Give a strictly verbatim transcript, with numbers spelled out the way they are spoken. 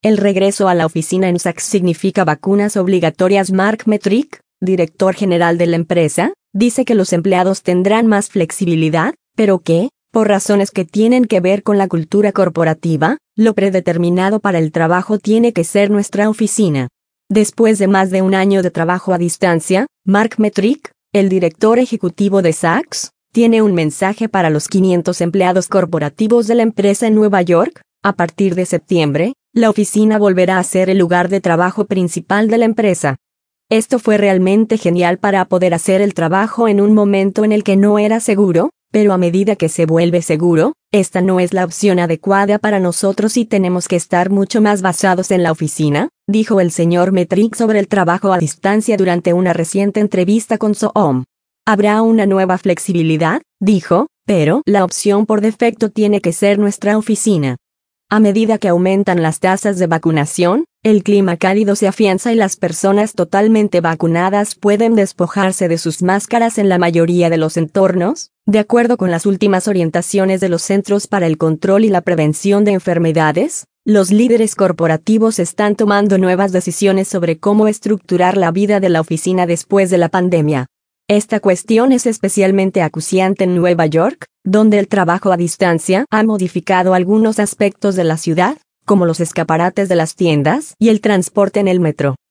El regreso a la oficina en Saks significa vacunas obligatorias. Mark Metrick, director general de la empresa, dice que los empleados tendrán más flexibilidad, pero que, por razones que tienen que ver con la cultura corporativa, lo predeterminado para el trabajo tiene que ser nuestra oficina. Después de más de un año de trabajo a distancia, Mark Metrick, el director ejecutivo de Saks, tiene un mensaje para los quinientos empleados corporativos de la empresa en Nueva York. A partir de septiembre, la oficina volverá a ser el lugar de trabajo principal de la empresa. Esto fue realmente genial para poder hacer el trabajo en un momento en el que no era seguro, pero a medida que se vuelve seguro, esta no es la opción adecuada para nosotros y tenemos que estar mucho más basados en la oficina, dijo el señor Metrick sobre el trabajo a distancia durante una reciente entrevista con Zoom. Habrá una nueva flexibilidad, dijo, pero la opción por defecto tiene que ser nuestra oficina. A medida que aumentan las tasas de vacunación, el clima cálido se afianza y las personas totalmente vacunadas pueden despojarse de sus máscaras en la mayoría de los entornos, de acuerdo con las últimas orientaciones de los Centros para el Control y la Prevención de Enfermedades. Los líderes corporativos están tomando nuevas decisiones sobre cómo estructurar la vida de la oficina después de la pandemia. Esta cuestión es especialmente acuciante en Nueva York, donde el trabajo a distancia ha modificado algunos aspectos de la ciudad, como los escaparates de las tiendas y el transporte en el metro.